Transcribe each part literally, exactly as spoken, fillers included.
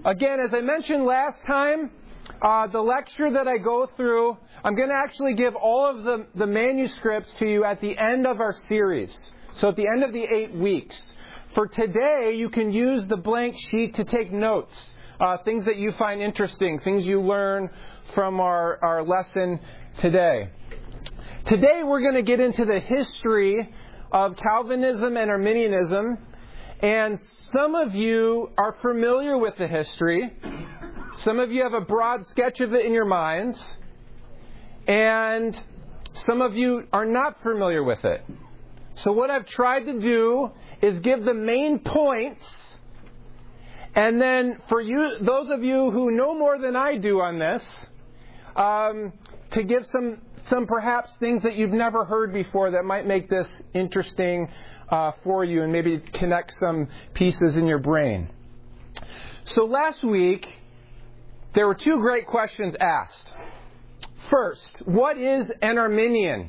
Again, as I mentioned last time, uh, the lecture that I go through, I'm going to actually give all of the, the manuscripts to you at the end of our series. So at the end of the eight weeks. For today, you can use the blank sheet to take notes. Uh, things that you find interesting, things you learn from our, our lesson today. Today we're going to get into the history of Calvinism and Arminianism. And some of you are familiar with the history. Some of you have a broad sketch of it in your minds. And some of you are not familiar with it. So what I've tried to do is give the main points. And then for you, those of you who know more than I do on this, um, to give some, some perhaps things that you've never heard before that might make this interesting uh, for you and maybe connect some pieces in your brain. So last week, there were two great questions asked. First, what is an Arminian?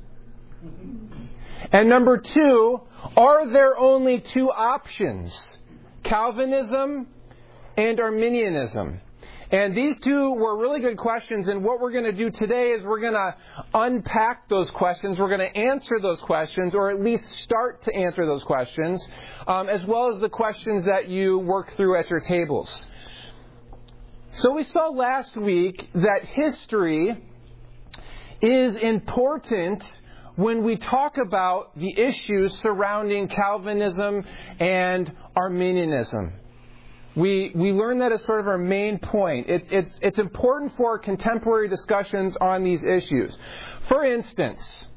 And number two, are there only two options? Calvinism and Arminianism. And these two were really good questions, and what we're going to do today is we're going to unpack those questions. We're going to answer those questions, or at least start to answer those questions, um, as well as the questions that you work through at your tables. So we saw last week that history is important when we talk about the issues surrounding Calvinism and Arminianism. We we learned that as sort of our main point. It's it's it's important for contemporary discussions on these issues. For instance,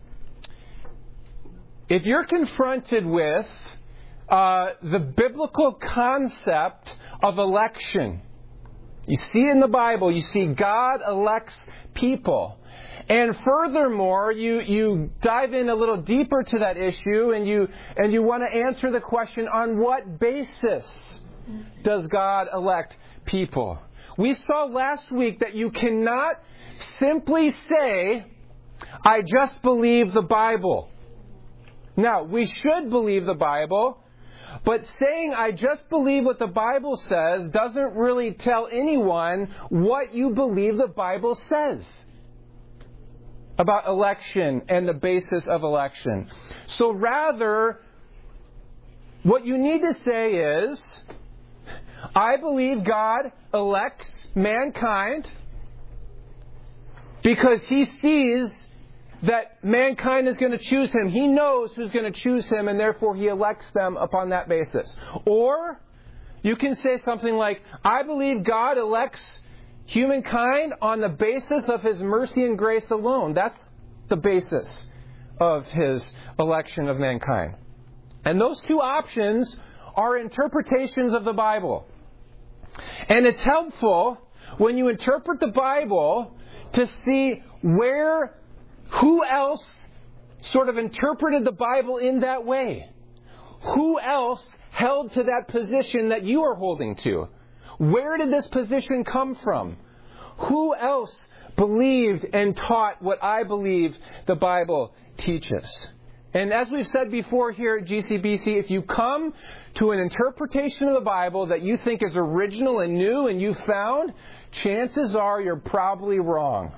if you're confronted with uh, the biblical concept of election, you see in the Bible, you see God elects people. And furthermore, you, you dive in a little deeper to that issue and you and you want to answer the question, on what basis does God elect people? We saw last week that you cannot simply say, I just believe the Bible. Now, we should believe the Bible, but saying I just believe what the Bible says doesn't really tell anyone what you believe the Bible says about election and the basis of election. So rather, what you need to say is, I believe God elects mankind because He sees that mankind is going to choose Him. He knows who's going to choose Him, and therefore He elects them upon that basis. Or you can say something like, I believe God elects humankind on the basis of His mercy and grace alone. That's the basis of His election of mankind. And those two options are interpretations of the Bible. And it's helpful when you interpret the Bible to see where, who else sort of interpreted the Bible in that way. Who else held to that position that you are holding to? Where did this position come from? Who else believed and taught what I believe the Bible teaches? And as we've said before here at G C B C, if you come to an interpretation of the Bible that you think is original and new and you found, chances are you're probably wrong.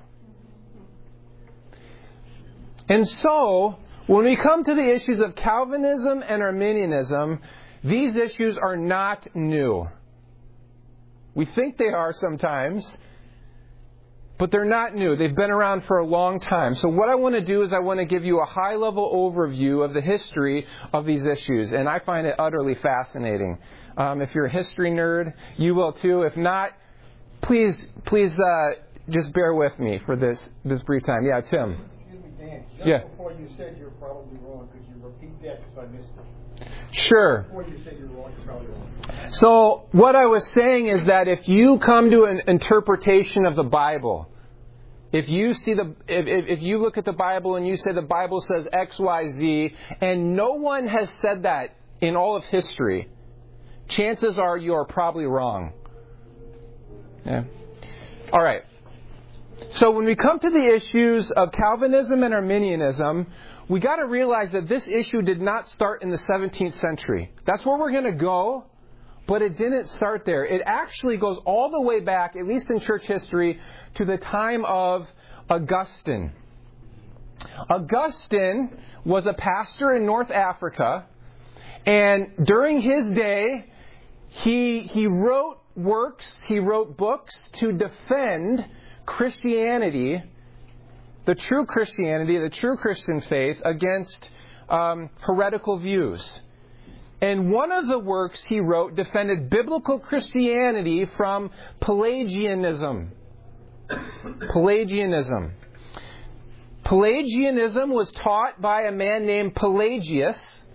And so, when we come to the issues of Calvinism and Arminianism, these issues are not new. We think they are sometimes, but they're not new. They've been around for a long time. So what I want to do is I want to give you a high-level overview of the history of these issues. And I find it utterly fascinating. Um, if you're a history nerd, you will too. If not, please please uh, just bear with me for this, this brief time. Yeah, Tim. Excuse me, Dan. Just yeah. before you said you're probably wrong, could you repeat that because I missed it? Sure. Before you said you're wrong, you're probably wrong. So what I was saying is that if you come to an interpretation of the Bible, if you see the, if, if you look at the Bible and you say the Bible says X, Y, Z, and no one has said that in all of history, chances are you are probably wrong. Yeah. All right. So when we come to the issues of Calvinism and Arminianism, we got to realize that this issue did not start in the seventeenth century. That's where we're going to go But it didn't start there. It actually goes all the way back, at least in church history, to the time of Augustine. Augustine was a pastor in North Africa, and during his day, he he wrote works, he wrote books to defend Christianity, the true Christianity, the true Christian faith, against um, heretical views. And one of the works he wrote defended biblical Christianity from Pelagianism. Pelagianism. Pelagianism was taught by a man named Pelagius.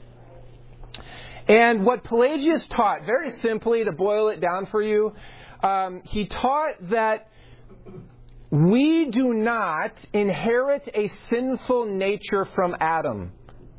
And what Pelagius taught, very simply to boil it down for you, um, he taught that we do not inherit a sinful nature from Adam.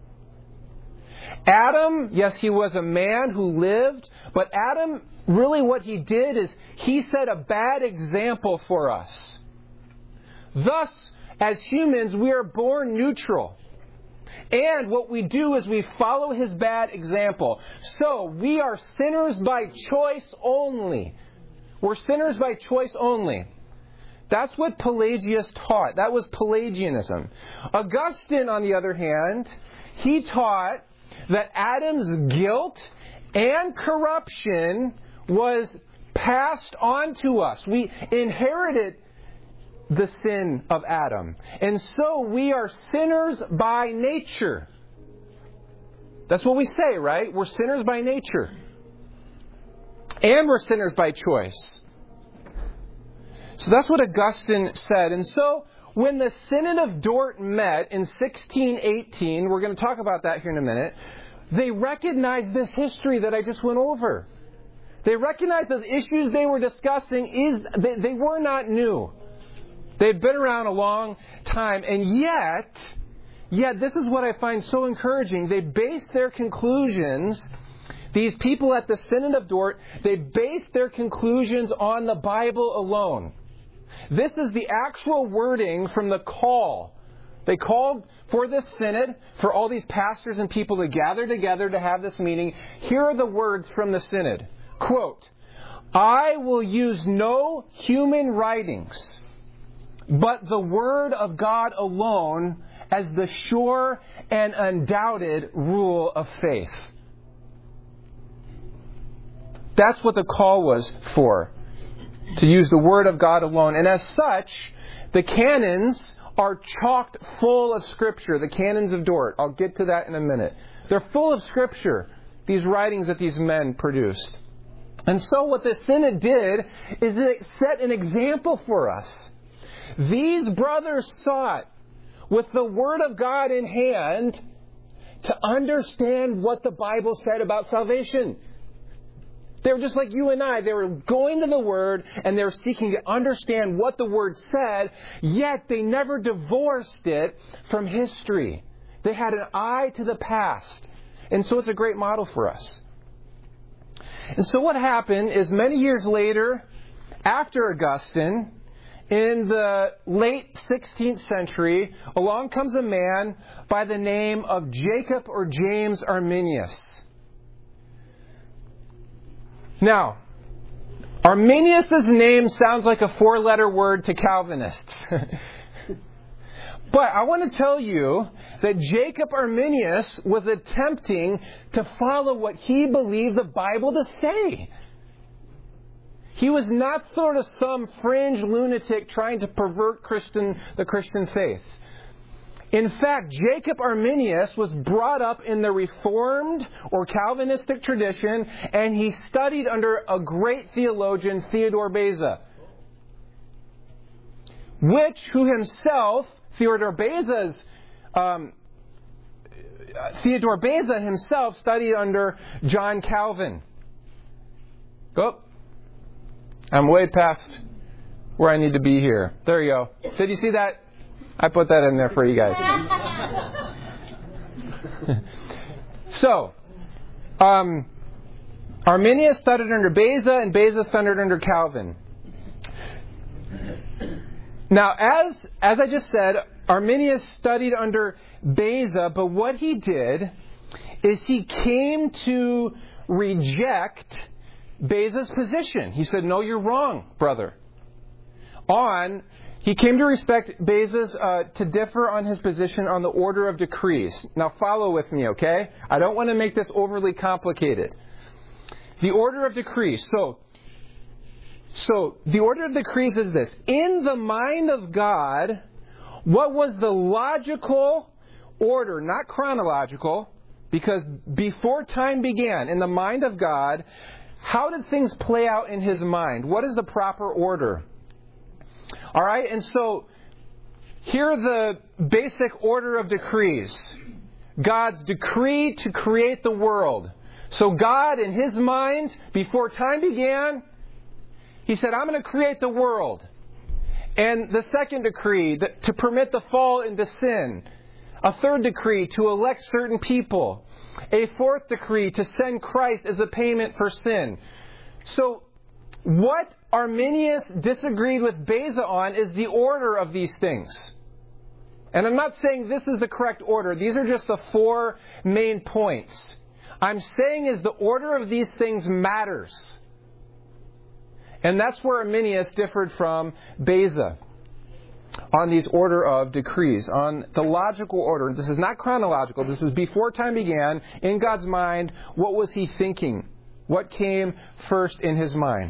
Adam, yes, he was a man who lived, but Adam, really what he did is he set a bad example for us. Thus, as humans, we are born neutral. And what we do is we follow his bad example. So, we are sinners by choice only. We're sinners by choice only. That's what Pelagius taught. That was Pelagianism. Augustine, on the other hand, he taught that Adam's guilt and corruption was passed on to us. We inherited the sin of Adam. And so we are sinners by nature. That's what we say, right? We're sinners by nature. And we're sinners by choice. So that's what Augustine said. And so when the Synod of Dort met in sixteen eighteen, we're going to talk about that here in a minute, they recognized this history that I just went over. They recognized that the issues they were discussing, is they, they were not new. They'd been around a long time, and yet, yet this is what I find so encouraging. They based their conclusions, these people at the Synod of Dort, they based their conclusions on the Bible alone. This is the actual wording from the call. They called for this synod, for all these pastors and people to gather together to have this meeting. Here are the words from the synod. Quote, "I will use no human writings, but the Word of God alone as the sure and undoubted rule of faith." That's what the call was for, to use the Word of God alone. And as such, the canons are chocked full of Scripture, the canons of Dort. I'll get to that in a minute. They're full of Scripture, these writings that these men produced. And so what the synod did is it set an example for us. These brothers sought, with the Word of God in hand, to understand what the Bible said about salvation. They were just like you and I. They were going to the Word and they were seeking to understand what the Word said, yet they never divorced it from history. They had an eye to the past. And so it's a great model for us. And so what happened is many years later, after Augustine, in the late sixteenth century, along comes a man by the name of Jacob or James Arminius. Now, Arminius' name sounds like a four-letter word to Calvinists. But I want to tell you that Jacob Arminius was attempting to follow what he believed the Bible to say. He was not sort of some fringe lunatic trying to pervert Christian, the Christian faith. In fact, Jacob Arminius was brought up in the Reformed or Calvinistic tradition, and he studied under a great theologian, Theodore Beza, which, who himself, Theodore Beza's, um, Theodore Beza himself studied under John Calvin. Oh, I'm way past where I need to be here. There you go. Did you see that? I put that in there for you guys. So, um, Arminius studied under Beza, and Beza studied under Calvin. Now, as as I just said, Arminius studied under Beza, but what he did is he came to reject Beza's position. He said, no, you're wrong, brother. On, he came to respect Beza's, uh, to differ on his position on the order of decrees. Now follow with me, okay? I don't want to make this overly complicated. The order of decrees. So, so the order of decrees is this. In the mind of God, what was the logical order, not chronological, because before time began, in the mind of God, how did things play out in His mind? What is the proper order? All right, and so here are the basic order of decrees. God's decree to create the world. So God, in His mind, before time began, He said, I'm going to create the world. And the second decree, to permit the fall into sin. A third decree, to elect certain people. A fourth decree, to send Christ as a payment for sin. So, what Arminius disagreed with Beza on is the order of these things. And I'm not saying this is the correct order. These are just the four main points. I'm saying is the order of these things matters. And that's where Arminius differed from Beza on these order of decrees, on the logical order. This is not chronological. This is before time began. In God's mind, what was He thinking? What came first in His mind?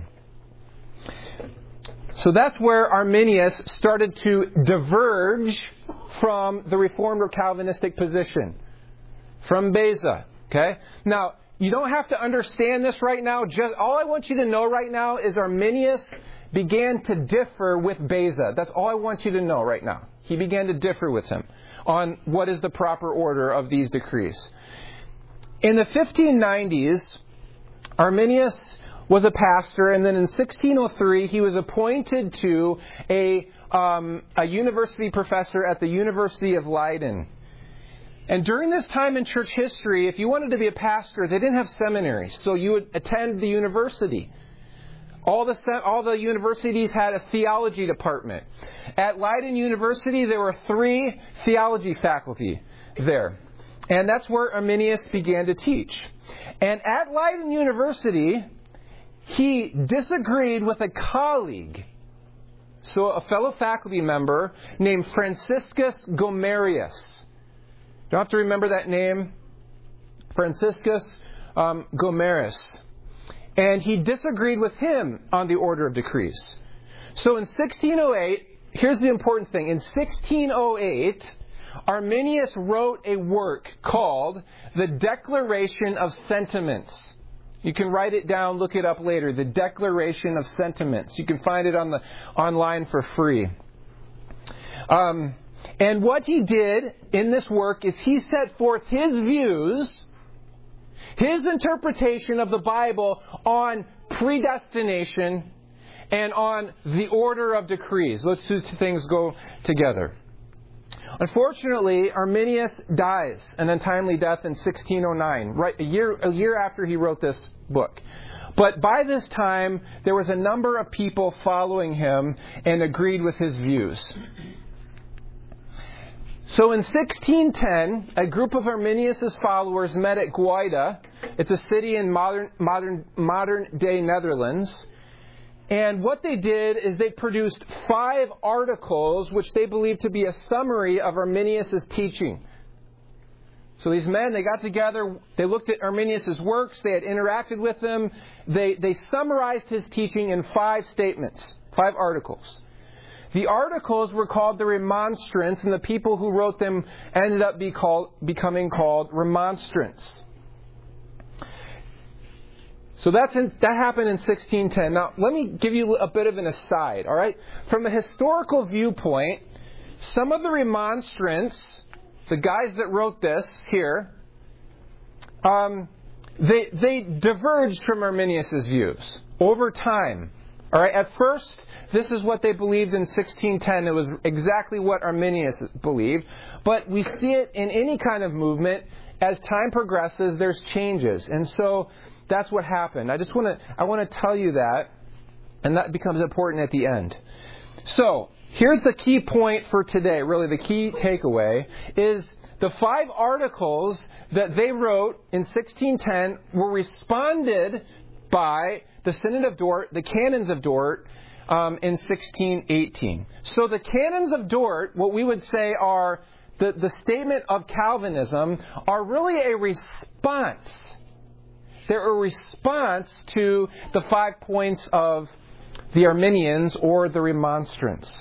So that's where Arminius started to diverge from the Reformed or Calvinistic position, from Beza. Okay? Now, you don't have to understand this right now. Just all I want you to know right now is Arminius began to differ with Beza. That's all I want you to know right now. He began to differ with him on what is the proper order of these decrees. In the fifteen nineties, Arminius was a pastor, and then in sixteen oh three he was appointed to a um, a university professor at the University of Leiden. And during this time in church history, if you wanted to be a pastor, they didn't have seminaries, so you would attend the university. All the all the universities had a theology department. At Leiden University, there were three theology faculty there. And that's where Arminius began to teach. And at Leiden University, he disagreed with a colleague, so a fellow faculty member named Franciscus Gomerius. You don't have to remember that name. Franciscus um, Gomerius. And he disagreed with him on the order of decrees. So in sixteen oh eight, here's the important thing. In sixteen oh eight, Arminius wrote a work called The Declaration of Sentiments. You can write it down, look it up later. The Declaration of Sentiments. You can find it on the online for free. Um, and what he did in this work is he set forth his views, his interpretation of the Bible on predestination and on the order of decrees. Those two things go together. Unfortunately, Arminius dies an untimely death in sixteen oh nine, right a year a year after he wrote this book. But by this time, there was a number of people following him and agreed with his views. So in sixteen ten, a group of Arminius' followers met at Guida. It's a city in modern modern modern day Netherlands. And what they did is they produced five articles which they believed to be a summary of Arminius' teaching. So these men, they got together, they looked at Arminius' works, they had interacted with him, they, they summarized his teaching in five statements, five articles. The articles were called the Remonstrants, and the people who wrote them ended up be called, becoming called Remonstrants. So that's in, that happened in sixteen ten. Now, let me give you a bit of an aside, all right? From a historical viewpoint, some of the Remonstrants, the guys that wrote this here, um, they they diverged from Arminius' views over time. All right. At first, this is what they believed in sixteen ten. It was exactly what Arminius believed. But we see it in any kind of movement. As time progresses, there's changes, and so that's what happened. I just want to I want to tell you that, and that becomes important at the end. So here's the key point for today. Really, the key takeaway is the five articles that they wrote in sixteen ten were responded by the Synod of Dort, the Canons of Dort, um, in sixteen eighteen. So the Canons of Dort, what we would say are the, the statement of Calvinism, are really a response. They're a response to the five points of the Arminians or the Remonstrants.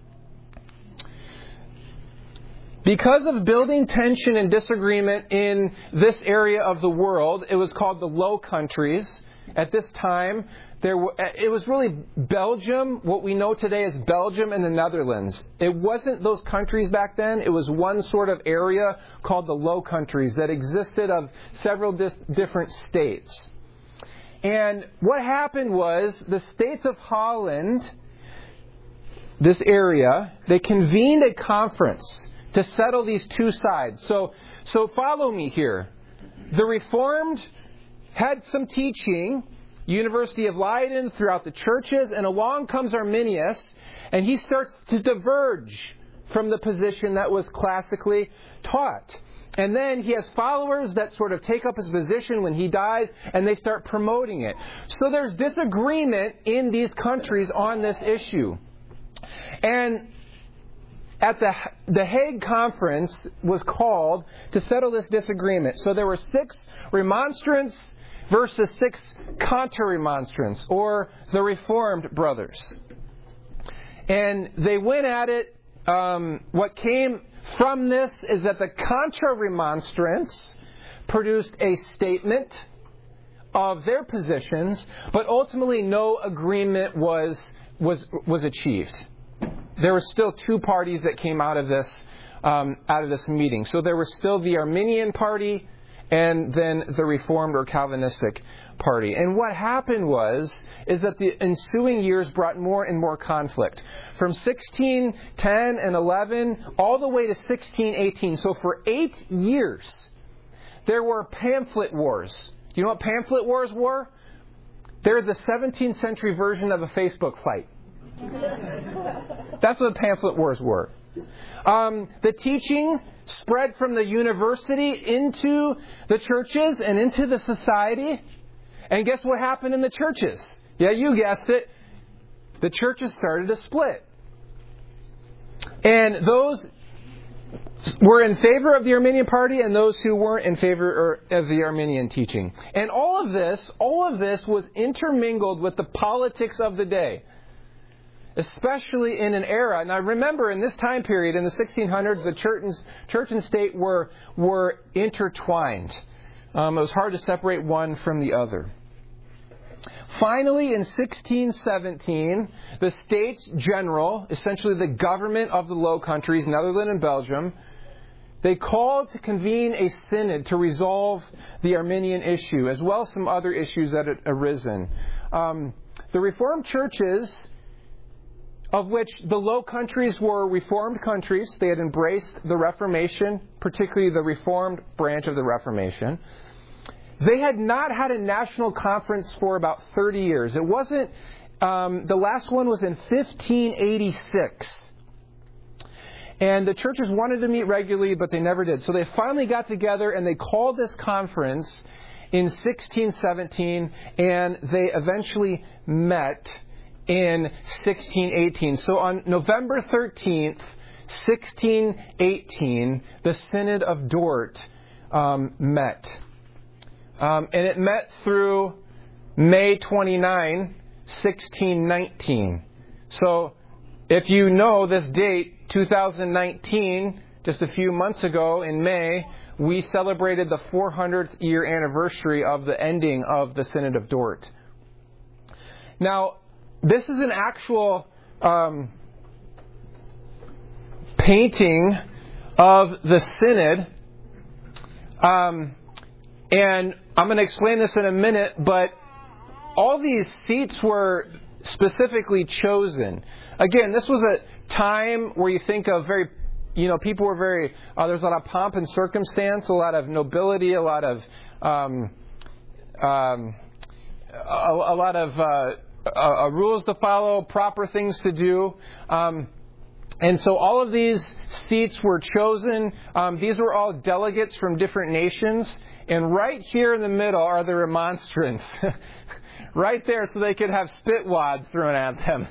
Because of building tension and disagreement in this area of the world, it was called the Low Countries. At this time, there were, it was really Belgium, what we know today as Belgium and the Netherlands. It wasn't those countries back then. It was one sort of area called the Low Countries that existed of several dis- different states. And what happened was the states of Holland, this area, they convened a conference to settle these two sides. So, so follow me here. The Reformed had some teaching, University of Leiden, throughout the churches, and along comes Arminius, and he starts to diverge from the position that was classically taught. And then he has followers that sort of take up his position when he dies, and they start promoting it. So there's disagreement in these countries on this issue. And at the the Hague Conference was called to settle this disagreement. So there were six remonstrants versus six counter-remonstrants, or the Reformed brothers. And they went at it. Um, what came from this is that the contra-remonstrants produced a statement of their positions, but ultimately no agreement was was was achieved. There were still two parties that came out of this um, out of this meeting. So there was still the Arminian party and then the Reformed or Calvinistic party. And what happened was is that the ensuing years brought more and more conflict. From sixteen ten and eleven all the way to sixteen eighteen. So for eight years, there were pamphlet wars. Do you know what pamphlet wars were? They're the seventeenth century version of a Facebook fight. That's what pamphlet wars were. Um, the teaching spread from the university into the churches and into the society. And guess what happened in the churches? Yeah, you guessed it. The churches started to split. And those were in favor of the Arminian party and those who weren't in favor of the Arminian teaching. And all of this, all of this was intermingled with the politics of the day. Especially in an era. Now remember, in this time period, in the sixteen hundreds, the church and, church and state were, were intertwined. Um, it was hard to separate one from the other. Finally, in sixteen seventeen, the States General, essentially the government of the Low Countries, Netherlands and Belgium, they called to convene a synod to resolve the Arminian issue, as well as some other issues that had arisen. Um, the Reformed churches, of which the Low Countries were Reformed countries. They had embraced the Reformation, particularly the Reformed branch of the Reformation. They had not had a national conference for about thirty years. It wasn't, um, the last one was in fifteen eighty-six. And the churches wanted to meet regularly, but they never did. So they finally got together and they called this conference in sixteen seventeen, and they eventually met in sixteen eighteen. So on November thirteenth, sixteen eighteen, the Synod of Dort um, met. Um, and it met through May twenty-ninth, sixteen nineteen. So if you know this date, two thousand nineteen, just a few months ago in May, we celebrated the four hundredth year anniversary of the ending of the Synod of Dort. Now, this is an actual um, painting of the Synod. Um, and I'm going to explain this in a minute, but all these seats were specifically chosen. Again, this was a time where you think of very, you know, people were very, uh, there's a lot of pomp and circumstance, a lot of nobility, a lot of, um, um, a, a lot of, uh, Uh, uh, rules to follow, proper things to do. Um, and so all of these seats were chosen. Um, these were all delegates from different nations. And right here in the middle are the remonstrants. Right there so they could have spit wads thrown at them.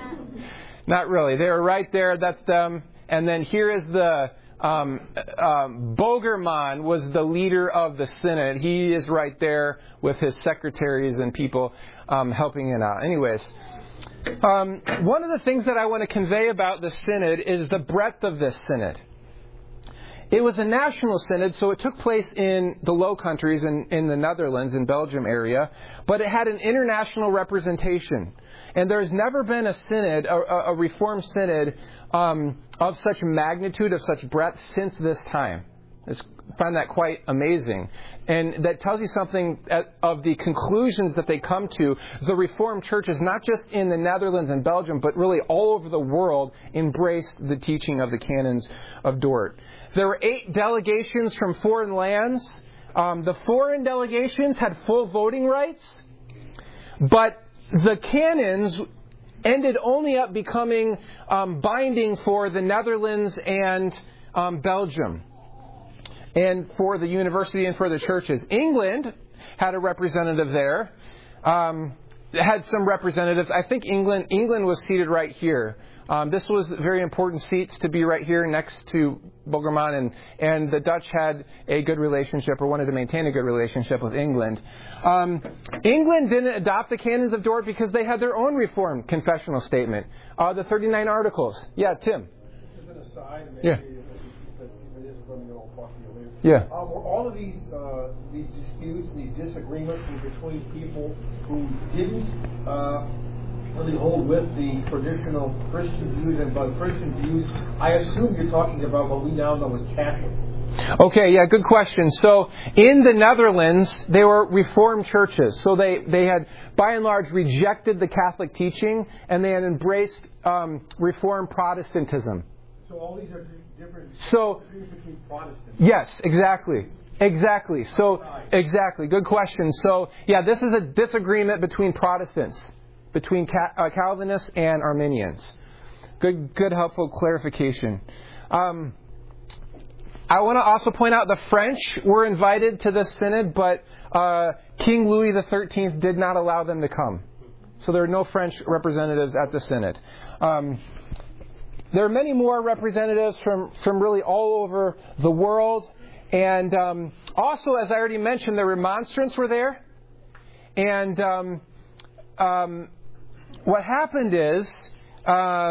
Not really. They were right there. That's them. And then here is the um, um, Bogerman was the leader of the synod. He is right there with his secretaries and people um, helping it out. Anyways, um, one of the things that I want to convey about the synod is the breadth of this synod. It was a national synod, so it took place in the Low Countries in, in the Netherlands, in Belgium area, but it had an international representation. And there's never been a synod, a, a reformed synod, um, of such magnitude, of such breadth since this time. I find that quite amazing. And that tells you something of the conclusions that they come to. The Reformed churches, not just in the Netherlands and Belgium, but really all over the world, embraced the teaching of the canons of Dort. There were eight delegations from foreign lands. Um, the foreign delegations had full voting rights, but the canons ended only up becoming um, binding for the Netherlands and um, Belgium, and for the university and for the churches. England had a representative there. Um, had some representatives. I think England England was seated right here. Um, this was very important seats to be right here next to Bogerman, and, and the Dutch had a good relationship, or wanted to maintain a good relationship with England. Um, England didn't adopt the canons of Dort because they had their own Reformed confessional statement, uh, the thirty-nine Articles. Yeah, Tim. Just an aside, maybe, Yeah. That, that this is let me know, I'll talk to you later. Yeah. Um, were all of these uh, these disputes, these disagreements were between people who didn't uh, really hold with the traditional Christian views and by Christian views? I assume you're talking about what we now know as Catholic. Okay, yeah, good question. So in the Netherlands, they were Reformed churches. So they, they had, by and large, rejected the Catholic teaching, and they had embraced um, Reformed Protestantism. So all these are different So, views between Protestants. Yes, exactly. Exactly. So, exactly. Good question. So, yeah, this is a disagreement between Protestants, between Ca- uh, Calvinists and Arminians. Good, good, helpful clarification. Um, I want to also point out the French were invited to this synod, but uh, King Louis the thirteenth did not allow them to come. So there are no French representatives at the synod. Um, there are many more representatives from, from really all over the world. And um, also, as I already mentioned, the remonstrants were there. And um, um, what happened is, uh,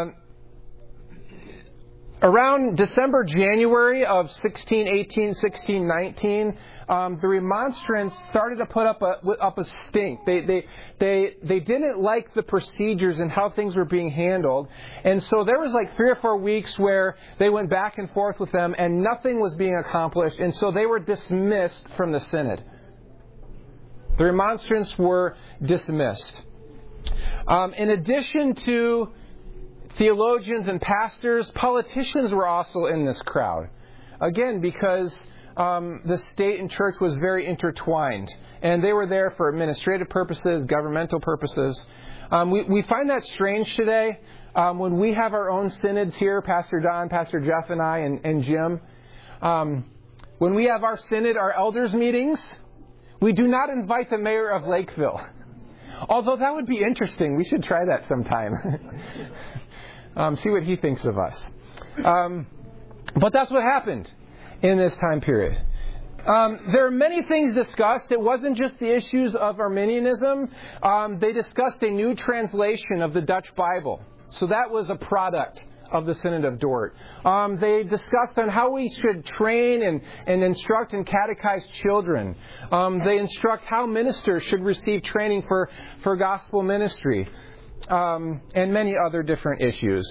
around December, January of sixteen eighteen, sixteen nineteen, um, the remonstrants started to put up a up a stink. They they they they didn't like the procedures and how things were being handled, and so there was like three or four weeks where they went back and forth with them, and nothing was being accomplished, and so they were dismissed from the synod. The remonstrants were dismissed. Um, in addition to theologians and pastors, politicians were also in this crowd. Again, because um, the state and church was very intertwined. And they were there for administrative purposes, governmental purposes. Um, we, we find that strange today. Um, when we have our own synods here, Pastor Don, Pastor Jeff, and I, and, and Jim, um, when we have our synod, our elders meetings, we do not invite the mayor of Lakeville. Although that would be interesting. We should try that sometime. Um, see what he thinks of us. Um, but that's what happened in this time period. Um, there are many things discussed. It wasn't just the issues of Arminianism. Um, they discussed a new translation of the Dutch Bible. So that was a product of the Synod of Dort. Um, they discussed on how we should train and, and instruct and catechize children. Um, they instruct how ministers should receive training for, for gospel ministry. Um, and many other different issues.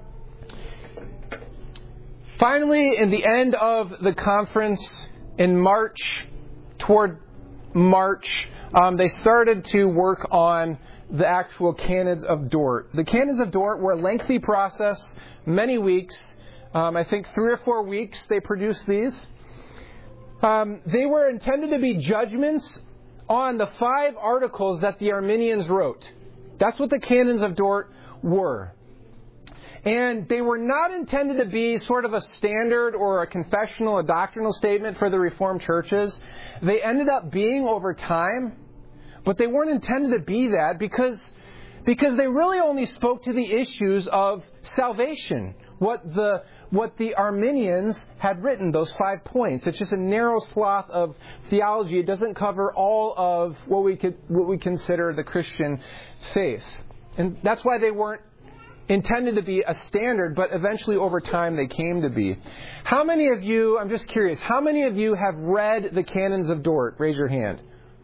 Finally, in the end of the conference, in March, toward March, um, they started to work on the actual canons of Dort. The canons of Dort were a lengthy process, many weeks. Um, I think three or four weeks they produced these. Um, they were intended to be judgments on the five articles that the Arminians wrote. That's what the canons of Dort were. And they were not intended to be sort of a standard or a confessional, a doctrinal statement for the Reformed churches. They ended up being over time, but they weren't intended to be that because, because they really only spoke to the issues of salvation, what the what the Arminians had written, those five points. It's just a narrow swath of theology. It doesn't cover all of what we could what we consider the Christian faith. And that's why they weren't intended to be a standard, but eventually over time they came to be. How many of you, I'm just curious, how many of you have read the Canons of Dort? Raise your hand.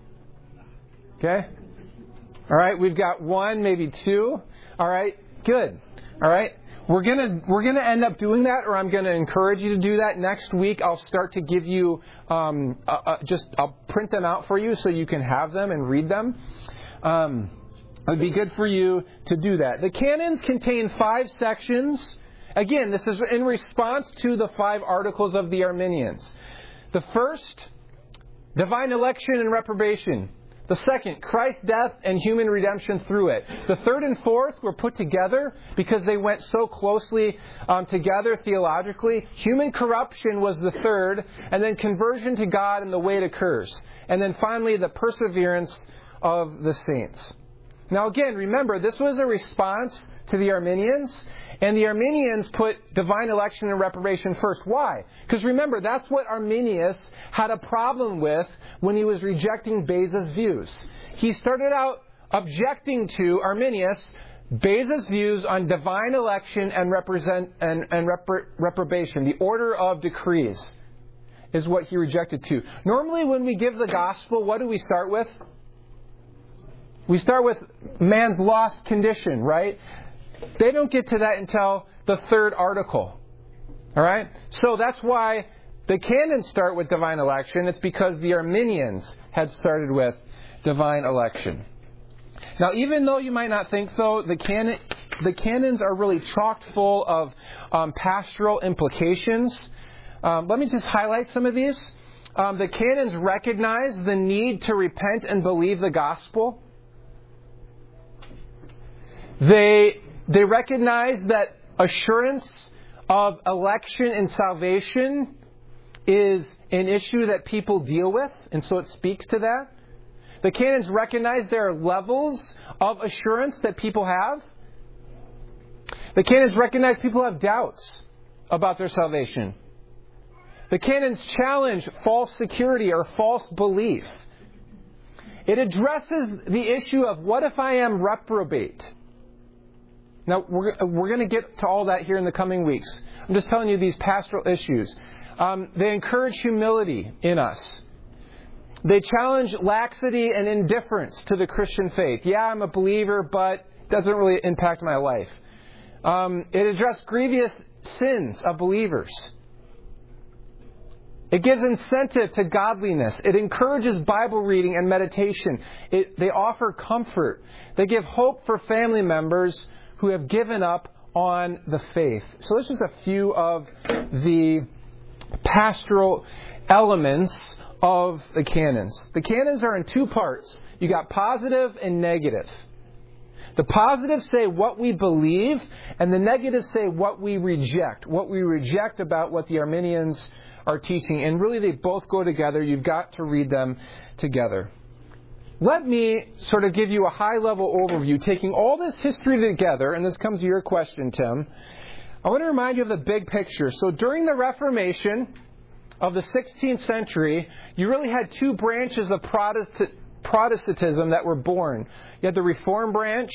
Okay? All right, we've got one, maybe two. All right, good. All right. We're gonna we're gonna end up doing that, or I'm gonna encourage you to do that next week. I'll start to give you um, a, a, just I'll print them out for you so you can have them and read them. Um, it'd be good for you to do that. The canons contain five sections. Again, this is in response to the five articles of the Arminians. The first, divine election and reprobation. The second, Christ's death and human redemption through it. The third and fourth were put together because they went so closely um, together theologically. Human corruption was the third, and then conversion to God and the way it occurs. And then finally, the perseverance of the saints. Now again, remember, this was a response to the Arminians, and the Arminians put divine election and reprobation first. Why? Because remember, that's what Arminius had a problem with when he was rejecting Beza's views. He started out objecting to Arminius, Beza's views on divine election and represent and, and repro, reprobation, the order of decrees, is what he rejected too. Normally when we give the gospel, what do we start with? We start with man's lost condition, right? They don't get to that until the third article. All right? So that's why the canons start with divine election. It's because the Arminians had started with divine election. Now, even though you might not think so, the canon, the canons are really chock full of um, pastoral implications. Um, let me just highlight some of these. Um, the canons recognize the need to repent and believe the gospel. They They recognize that assurance of election and salvation is an issue that people deal with, and so it speaks to that. The canons recognize there are levels of assurance that people have. The canons recognize people have doubts about their salvation. The canons challenge false security or false belief. It addresses the issue of what if I am reprobate? Now, we're, we're going to get to all that here in the coming weeks. I'm just telling you these pastoral issues. Um, they encourage humility in us. They challenge laxity and indifference to the Christian faith. Yeah, I'm a believer, but it doesn't really impact my life. Um, it addresses grievous sins of believers. It gives incentive to godliness. It encourages Bible reading and meditation. It, they offer comfort. They give hope for family members who have given up on the faith. So there's just a few of the pastoral elements of the canons. The canons are in two parts. You got positive and negative. The positives say what we believe, and the negatives say what we reject. What we reject about what the Arminians are teaching. And really they both go together. You've got to read them together. Let me sort of give you a high-level overview, taking all this history together, and this comes to your question, Tim. I want to remind you of the big picture. So during the Reformation of the sixteenth century, you really had two branches of Protestant, Protestantism that were born. You had the Reformed branch,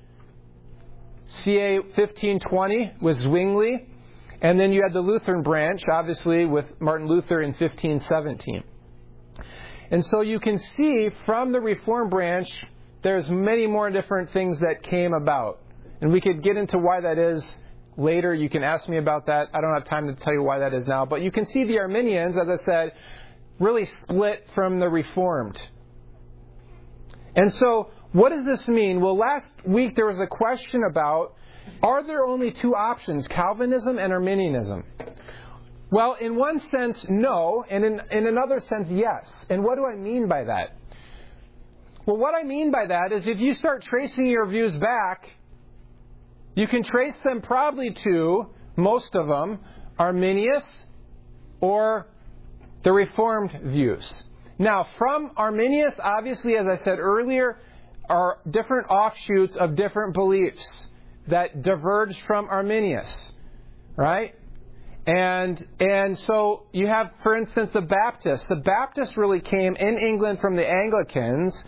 C A fifteen twenty, with Zwingli, and then you had the Lutheran branch, obviously, with Martin Luther in fifteen seventeen. And so you can see from the Reformed branch, there's many more different things that came about. And we could get into why that is later. You can ask me about that. I don't have time to tell you why that is now. But you can see the Arminians, as I said, really split from the Reformed. And so what does this mean? Well, last week there was a question about, are there only two options, Calvinism and Arminianism? Well, in one sense, no, and in, in another sense, yes. And what do I mean by that? Well, what I mean by that is if you start tracing your views back, You can trace them probably to, most of them, Arminius or the Reformed views. Now, from Arminius, obviously, as I said earlier, are different offshoots of different beliefs that diverged from Arminius, right? And and so you have, for instance, the Baptists. The Baptists really came in England from the Anglicans.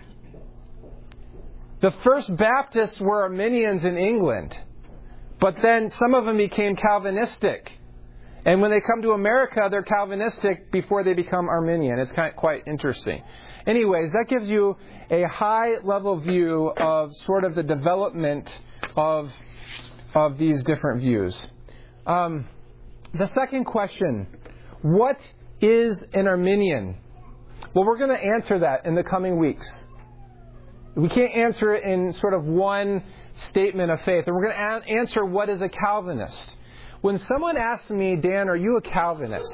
The first Baptists were Arminians in England, but then some of them became Calvinistic. And when they come to America, they're Calvinistic before they become Arminian. It's kind of quite interesting. Anyways, that gives you a high-level view of sort of the development of, of these different views. Um, the second question, what is an Arminian? Well, we're going to answer that in the coming weeks. We can't answer it in sort of one statement of faith. And we're going to a- answer what is a Calvinist. When someone asks me, Dan, are you a Calvinist?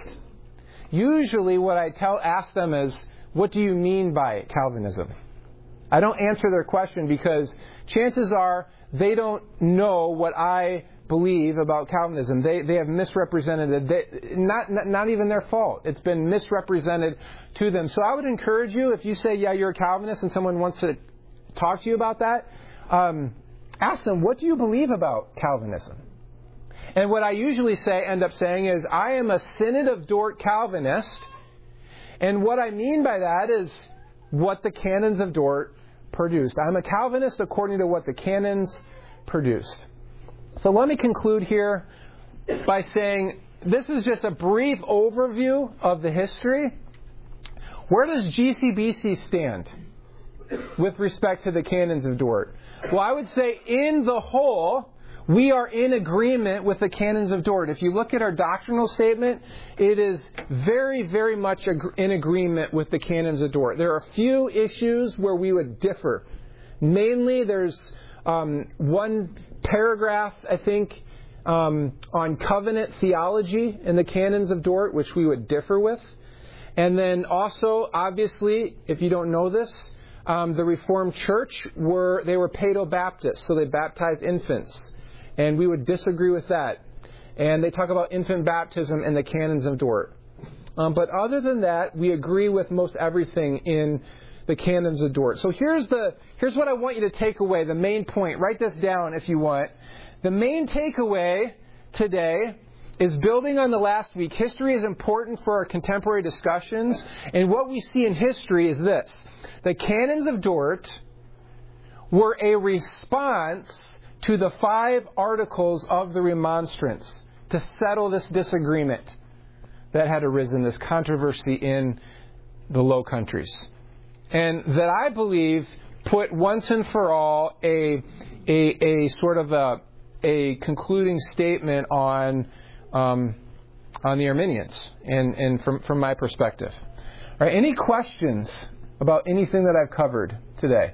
Usually what I tell ask them is, what do you mean by Calvinism? I don't answer their question because chances are they don't know what I believe about Calvinism. They they have misrepresented it. They, not, not not even their fault. It's been misrepresented to them. So I would encourage you, if you say, yeah, you're a Calvinist, and someone wants to talk to you about that, um, ask them, what do you believe about Calvinism? And what I usually say, end up saying is, I am a Synod of Dort Calvinist. And what I mean by that is what the canons of Dort produced. I'm a Calvinist according to what the canons produced. So let me conclude here by saying this is just a brief overview of the history. Where does G C B C stand with respect to the canons of Dort? Well, I would say in the whole, we are in agreement with the canons of Dort. If you look at our doctrinal statement, it is very, very much in agreement with the canons of Dort. There are a few issues where we would differ. Mainly, there's um, one paragraph, I think, um, on covenant theology in the canons of Dort, which we would differ with. And then also, obviously, if you don't know this, um, the Reformed Church, were they were Paedo-Baptists, so they baptized infants. And we would disagree with that. And they talk about infant baptism in the canons of Dort. Um, but other than that, we agree with most everything in the canons of Dort. So here's the here's what I want you to take away, the main point. Write this down if you want. The main takeaway today is building on the last week. History is important for our contemporary discussions. And what we see in history is this. The canons of Dort were a response to the five articles of the Remonstrance to settle this disagreement that had arisen, this controversy in the Low Countries. And that I believe put once and for all a a, a sort of a, a concluding statement on um, on the Arminians, and, and from, from my perspective. All right, any questions about anything that I've covered today?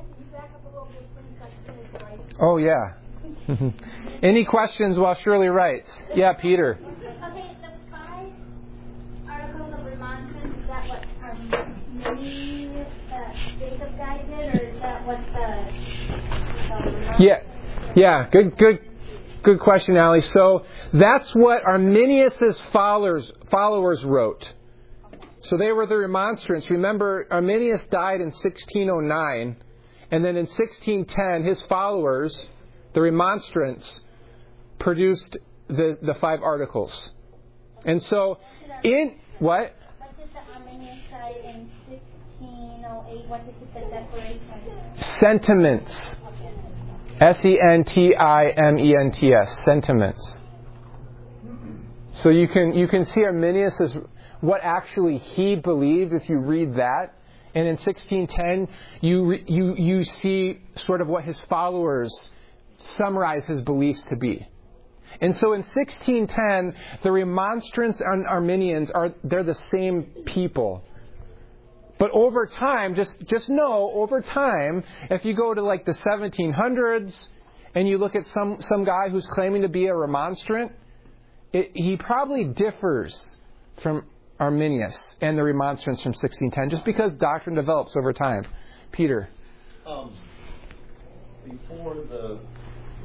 Oh, yeah. Any questions while Shirley writes? Yeah, Peter. Okay, the five articles of Remonstrance, is that what Arminius, uh, Jacob guy did, or is that what the... the yeah, yeah, good, good, good question, Allie. So that's what Arminius' followers, followers wrote. So they were the Remonstrants. Remember, Arminius died in sixteen oh nine. And then in sixteen ten, his followers, the Remonstrants, produced the, the five articles. And so, in what? What did the Arminians say in sixteen oh eight? What did the Declaration? Sentiments. S E N T I M E N T S. Sentiments. So you can you can see Arminius as what actually he believed if you read that. And in sixteen ten, you you you see sort of what his followers summarize his beliefs to be. And so in sixteen ten, the Remonstrants and Arminians are they're the same people. But over time, just just know, over time, if you go to like the seventeen hundreds and you look at some some guy who's claiming to be a Remonstrant, it, he probably differs from Arminius and the Remonstrance from sixteen ten, just because doctrine develops over time. Peter. Um, before the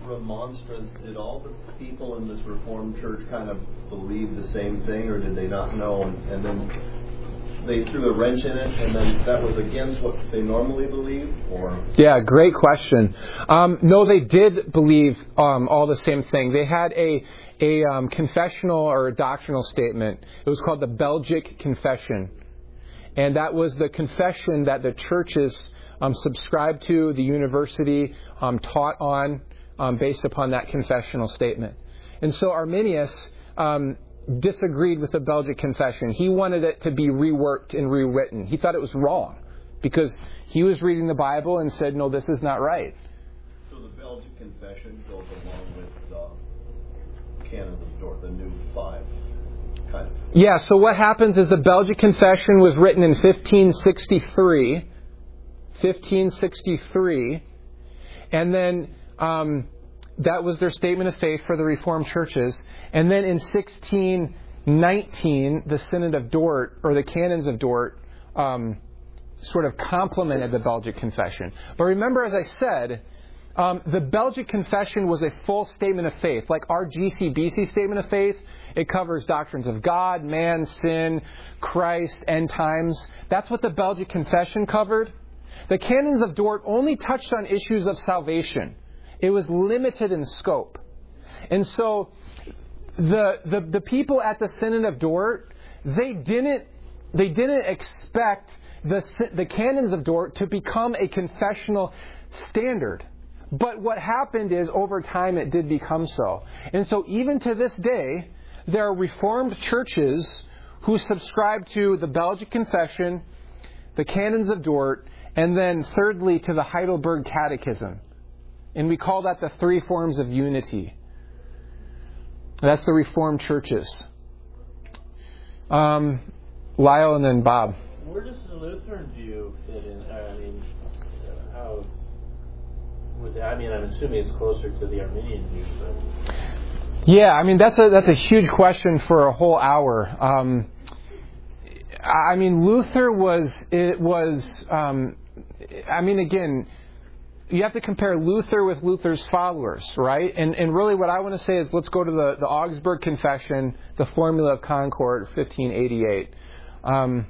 remonstrance, did all the people in this Reformed church kind of believe the same thing, or did they not know, and, and then they threw a wrench in it, and then that was against what they normally believe? Or Yeah, great question. Um, no, they did believe um, all the same thing. They had a a um, confessional or a doctrinal statement. It was called the Belgic Confession. And that was the confession that the churches um, subscribed to, the university um, taught on, um, based upon that confessional statement. And so Arminius um, disagreed with the Belgic Confession. He wanted it to be reworked and rewritten. He thought it was wrong because he was reading the Bible and said, no, this is not right. So the Belgic Confession goes along with the Canons of Dort, the new five. Kind of. Yeah, so what happens is the Belgic Confession was written in fifteen sixty-three. fifteen sixty-three. And then um, that was their statement of faith for the Reformed churches. And then in sixteen nineteen, the Synod of Dort, or the Canons of Dort, um, sort of complemented the Belgic Confession. But remember, as I said, Um, the Belgic Confession was a full statement of faith. Like our G C B C statement of faith, it covers doctrines of God, man, sin, Christ, end times. That's what the Belgic Confession covered. The Canons of Dort only touched on issues of salvation. It was limited in scope. And so the the, the people at the Synod of Dort, they didn't they didn't expect the the Canons of Dort to become a confessional standard. But what happened is, over time, it did become so. And so even to this day, there are Reformed churches who subscribe to the Belgic Confession, the Canons of Dort, and then thirdly to the Heidelberg Catechism. And we call that the three forms of unity. That's the Reformed churches. Um, Lyle and then Bob. Where does the Lutheran view fit in? I mean, how... With, I mean, I'm assuming it's closer to the Arminian view, but... Yeah, I mean, that's a that's a huge question for a whole hour. Um, I mean, Luther was, it was, um, I mean, again, you have to compare Luther with Luther's followers, right? And and really what I want to say is, let's go to the, the Augsburg Confession, the Formula of Concord, fifteen eighty-eight. Um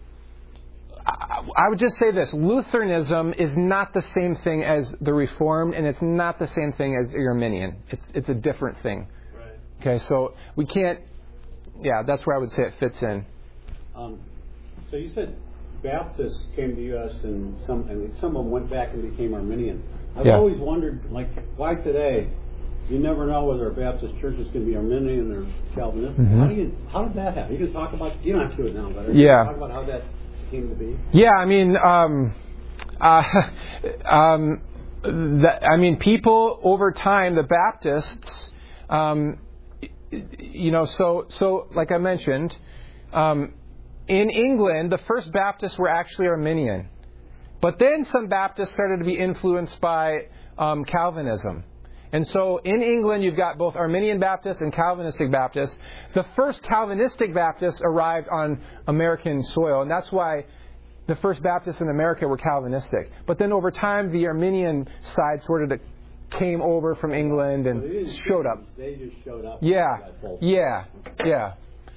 I would just say this. Lutheranism is not the same thing as the Reformed, and it's not the same thing as the Arminian. It's it's a different thing. Right. Okay, so we can't... Yeah, that's where I would say it fits in. Um, so you said Baptists came to you us, and some and some of them went back and became Arminian. I've Yeah. always wondered, like, why today? You never know whether a Baptist church is going to be Arminian or Calvinistic. Mm-hmm. How do you? How did that happen? You can talk about. You don't have to do it now, but Yeah. you can talk about how that came to be. Yeah, I mean, um, uh, um, that, I mean, people over time, the Baptists, um, you know, so so like I mentioned, um, in England, the first Baptists were actually Arminian, but then some Baptists started to be influenced by um, Calvinism. And so in England, you've got both Arminian Baptists and Calvinistic Baptists. The first Calvinistic Baptists arrived on American soil, and that's why the first Baptists in America were Calvinistic. But then over time, the Arminian side sort of came over from England and So showed up. They just showed up. Yeah, yeah, yeah.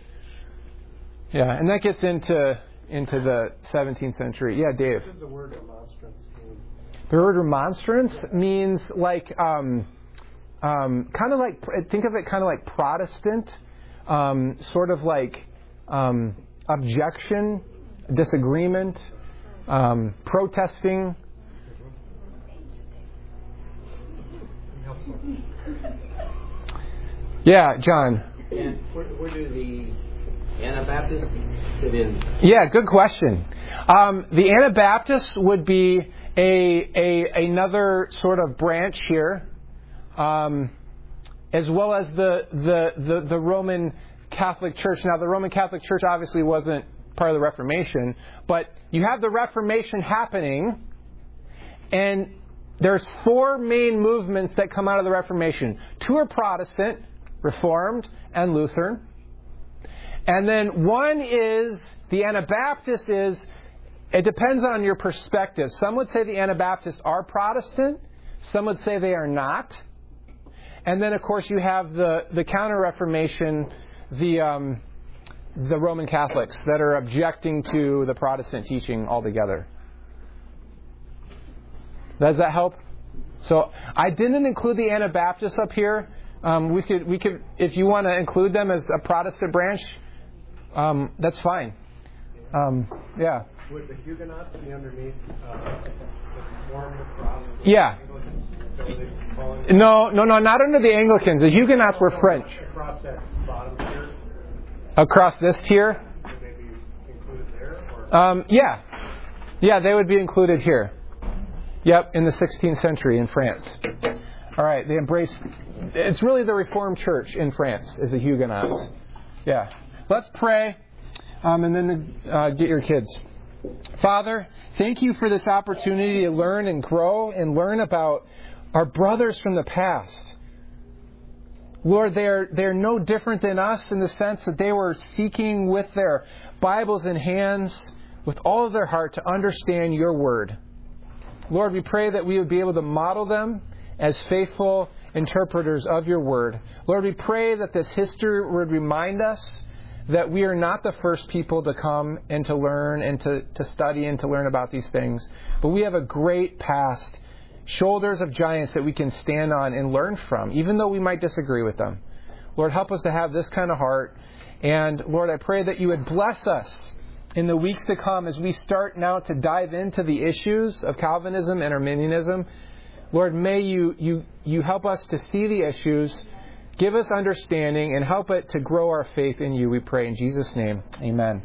Yeah, and that gets into into the seventeenth century. Yeah, Dave. What does the word remonstrance mean? The word remonstrance means like... Um, Um, kind of like, think of it kind of like Protestant, um, sort of like um, objection, disagreement, um, protesting. Yeah, John. And where, where do the Anabaptists fit in? Yeah, good question. Um, the Anabaptists would be a, a another sort of branch here. Um, as well as the, the, the, the Roman Catholic Church. Now, the Roman Catholic Church obviously wasn't part of the Reformation, but you have the Reformation happening, and there's four main movements that come out of the Reformation. Two are Protestant, Reformed, and Lutheran. And then one is, the Anabaptist is, it depends on your perspective. Some would say the Anabaptists are Protestant. Some would say they are not. and then, of course, you have the, the Counter-Reformation, the um, the Roman Catholics that are objecting to the Protestant teaching altogether. Does that help? So I didn't include the Anabaptists up here. Um, we could, we could, if you want to include them as a Protestant branch, um, that's fine. Um, yeah. Would the Huguenots be underneath uh, the Mormon cross? Yeah. No, no, no, not under the Anglicans. The Huguenots were French. Across that bottom tier? Across this tier? Would they be included there? Or? Um, yeah. Yeah, they would be included here. Yep, in the sixteenth century in France. All right, they embraced... It's really the Reformed Church in France is the Huguenots. Yeah. Let's pray, um, and then uh, get your kids. Father, thank you for this opportunity to learn and grow and learn about our brothers from the past. Lord, they're, they're no different than us in the sense that they were seeking with their Bibles in hands, with all of their heart, to understand your word. Lord, we pray that we would be able to model them as faithful interpreters of your word. Lord, we pray that this history would remind us that we are not the first people to come and to learn and to, to study and to learn about these things, but we have a great past, shoulders of giants that we can stand on and learn from, even though we might disagree with them. Lord, help us to have this kind of heart. And Lord, I pray that you would bless us in the weeks to come as we start now to dive into the issues of Calvinism and Arminianism. Lord, may you, you, you help us to see the issues, give us understanding, and help it to grow our faith in you, we pray in Jesus' name. Amen.